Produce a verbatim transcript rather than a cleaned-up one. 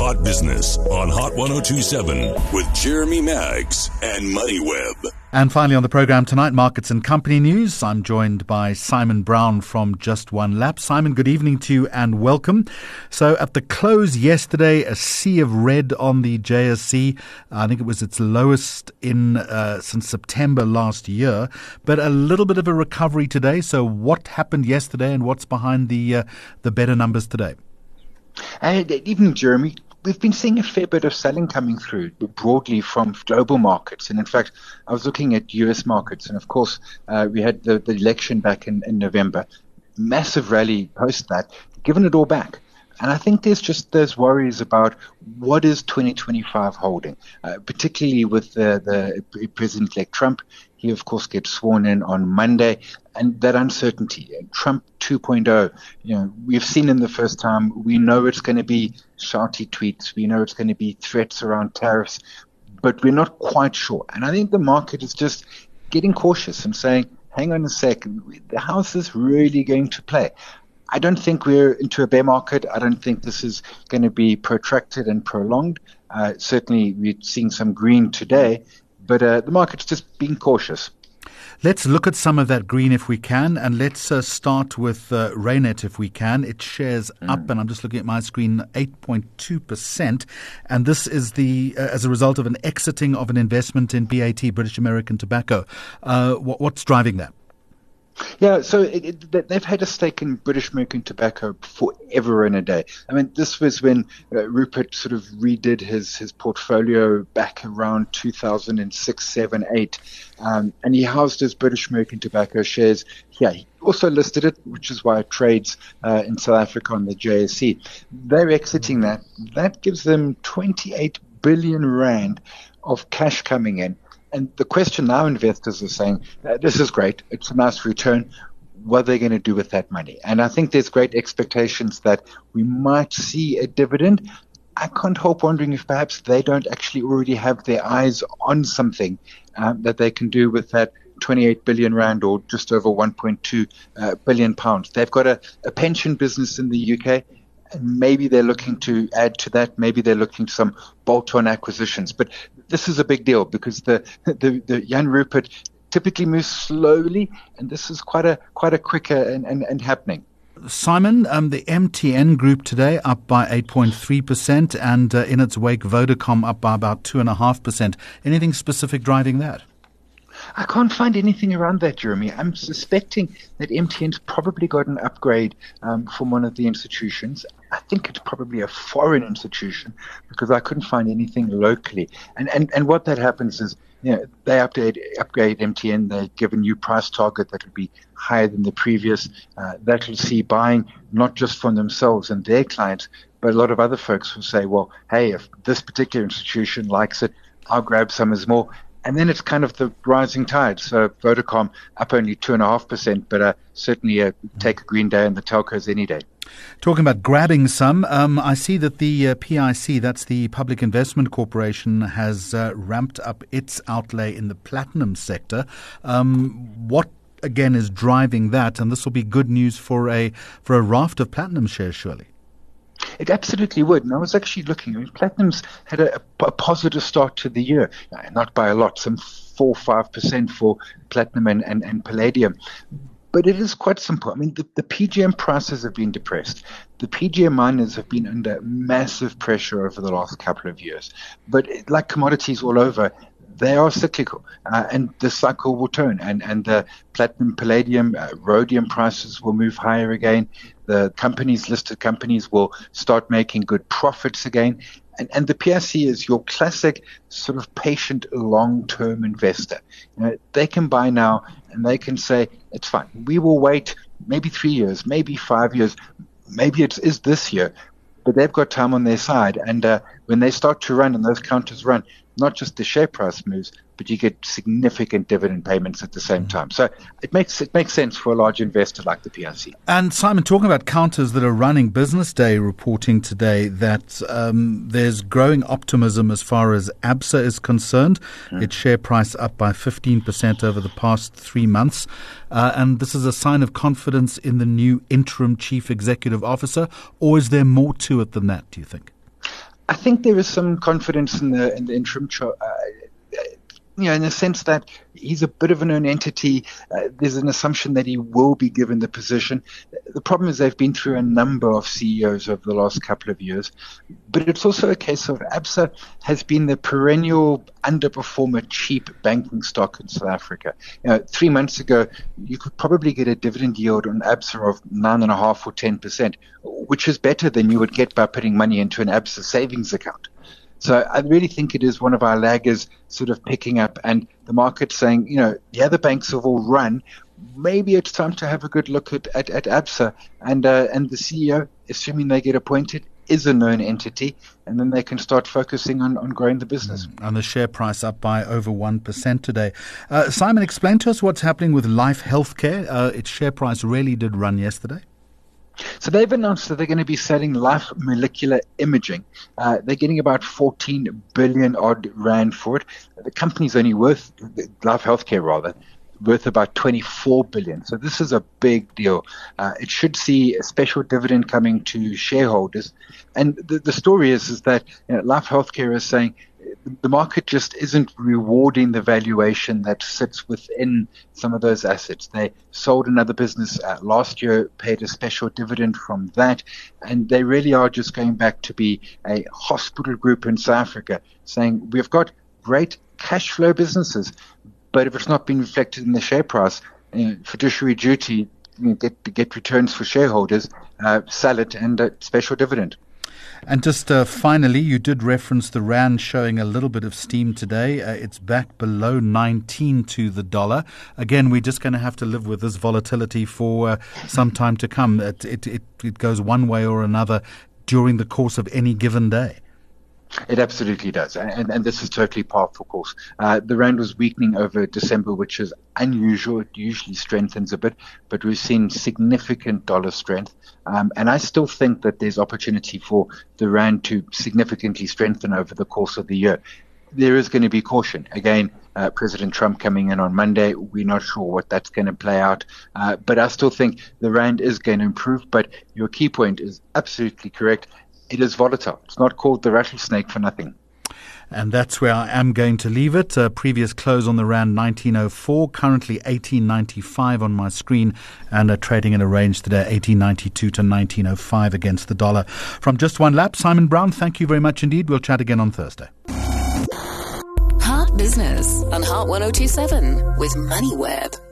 Hot Business on Hot one oh two point seven with Jeremy Maggs and MoneyWeb. And finally on the program tonight, markets and company news. I'm joined by Simon Brown from Just One Lap. Simon, good evening to you and welcome. So at the close yesterday, a sea of red on the J S E. I think it was its lowest in uh, since September last year, but a little bit of a recovery today. So what happened yesterday and what's behind the uh, the better numbers today? Uh, good evening, Jeremy. We've been seeing a fair bit of selling coming through broadly from global markets. And in fact, I was looking at U S markets. And of course, uh, we had the, the election back in, in November. Massive rally post that, given it all back. And I think there's just those worries about what is twenty twenty-five holding, uh, particularly with the, the President-elect Trump. He, of course, gets sworn in on Monday. And that uncertainty, Trump two point oh, you know, we've seen in the first time, we know it's going to be shouty tweets. We know it's going to be threats around tariffs, but we're not quite sure. And I think the market is just getting cautious and saying, hang on a second, how is this really going to play? I don't think we're into a bear market. I don't think this is going to be protracted and prolonged. Uh, certainly, we're seeing some green today, but uh, the market's just being cautious. Let's look at some of that green if we can, and let's uh, start with uh, Reinet if we can. It shares mm. up, and I'm just looking at my screen, eight point two percent, and this is the uh, as a result of an exiting of an investment in B A T, British American Tobacco. Uh, what, what's driving that? Yeah, so it, it, they've had a stake in British American Tobacco forever and a day. I mean, this was when uh, Rupert sort of redid his, his portfolio back around two thousand six, seven, eight, um, and he housed his British American Tobacco shares here. He also listed it, which is why it trades uh, in South Africa on the J S E. They're exiting that. That gives them twenty-eight billion rand of cash coming in. And the question now investors are saying, uh, this is great. It's a nice return. What are they going to do with that money? And I think there's great expectations that we might see a dividend. I can't help wondering if perhaps they don't actually already have their eyes on something um, that they can do with that twenty-eight billion rand or just over one point two uh, billion pounds. They've got a, a pension business in the U K. And maybe they're looking to add to that. Maybe they're looking to some bolt-on acquisitions. But this is a big deal because the the, the Jan Rupert typically moves slowly, and this is quite a quite a quicker and, and, and happening. Simon, um, the M T N Group today up by eight point three percent, and uh, in its wake, Vodacom up by about two point five percent. Anything specific driving that? I can't find anything around that, Jeremy. I'm suspecting that M T N's probably got an upgrade um, from one of the institutions. I think it's probably a foreign institution because I couldn't find anything locally. And and, and what that happens is, you know, they upgrade, upgrade M T N. They give a new price target that will be higher than the previous. Uh, that will see buying not just from themselves and their clients, but a lot of other folks will say, well, hey, if this particular institution likes it, I'll grab some as more. And then it's kind of the rising tide. So Vodacom up only two point five percent, but uh, certainly uh, take a green day in the telcos any day. Talking about grabbing some, um, I see that the uh, P I C, that's the Public Investment Corporation, has uh, ramped up its outlay in the platinum sector. Um, what, again, is driving that? And this will be good news for a for a raft of platinum shares, surely. It absolutely would. And I was actually looking. I mean, Platinum's had a, a positive start to the year, not by a lot, some four, five percent for Platinum and, and, and Palladium. But it is quite simple. I mean, the, the P G M prices have been depressed. The P G M miners have been under massive pressure over the last couple of years. But like commodities all over, they are cyclical, uh, and the cycle will turn. And, and the platinum, palladium, uh, rhodium prices will move higher again. The companies, listed companies, will start making good profits again. And, and the P I C is your classic sort of patient long-term investor. You know, they can buy now and they can say, it's fine. We will wait maybe three years, maybe five years, maybe it is this year. But they've got time on their side. And uh, when they start to run and those counters run, not just the share price moves, but you get significant dividend payments at the same time. So it makes it makes sense for a large investor like the P I C. And Simon, talking about counters that are running, Business Day reporting today that um, there's growing optimism as far as ABSA is concerned. Mm. Its share price up by fifteen percent over the past three months. Uh, and this is a sign of confidence in the new interim chief executive officer, or is there more to it than that, do you think? I think there is some confidence in the in the interim chart. Uh, You know, in the sense that he's a bit of a known entity. Uh, there's an assumption that he will be given the position. The problem is they've been through a number of C E Os over the last couple of years. But it's also a case of Absa has been the perennial underperformer, cheap banking stock in South Africa. You know, three months ago, you could probably get a dividend yield on Absa of nine point five or ten percent, which is better than you would get by putting money into an Absa savings account. So I really think it is one of our laggers sort of picking up, and the market saying, you know, the other banks have all run. Maybe it's time to have a good look at, at, at Absa. And, uh, and the C E O, assuming they get appointed, is a known entity, and then they can start focusing on, on growing the business. Mm. And the share price up by over one percent today. Uh, Simon, explain to us what's happening with Life Healthcare. Uh, its share price really did run yesterday. So they've announced that they're going to be selling Life Molecular Imaging. Uh, they're getting about fourteen billion odd rand for it. The company's only worth, Life Healthcare rather, worth about twenty-four billion. So this is a big deal. Uh, it should see a special dividend coming to shareholders. And the, the story is, is that you know, Life Healthcare is saying the market just isn't rewarding the valuation that sits within some of those assets. They sold another business uh, last year, paid a special dividend from that, and they really are just going back to be a hospital group in South Africa, saying we've got great cash flow businesses, but if it's not being reflected in the share price, you know, fiduciary duty, you know, get get returns for shareholders, uh, sell it, and a special dividend. And just uh, finally, you did reference the rand showing a little bit of steam today. Uh, it's back below nineteen to the dollar. Again, we're just going to have to live with this volatility for uh, some time to come. It, it, it, it goes one way or another during the course of any given day. It absolutely does, and, and this is totally par for course. Uh, the rand was weakening over December, which is unusual. It usually strengthens a bit, but we've seen significant dollar strength, um, and I still think that there's opportunity for the rand to significantly strengthen over the course of the year. There is going to be caution. Again, uh, President Trump coming in on Monday, we're not sure what that's going to play out, uh, but I still think the rand is going to improve. But your key point is absolutely correct. It is volatile. It's not called the rattlesnake for nothing. And that's where I am going to leave it. Uh, previous close on the rand nineteen oh four, currently eighteen ninety-five on my screen, and uh, trading in a range today eighteen ninety-two to nineteen oh five against the dollar. From Just One Lap, Simon Brown, thank you very much indeed. We'll chat again on Thursday. Heart Business on Heart one oh two seven with MoneyWeb.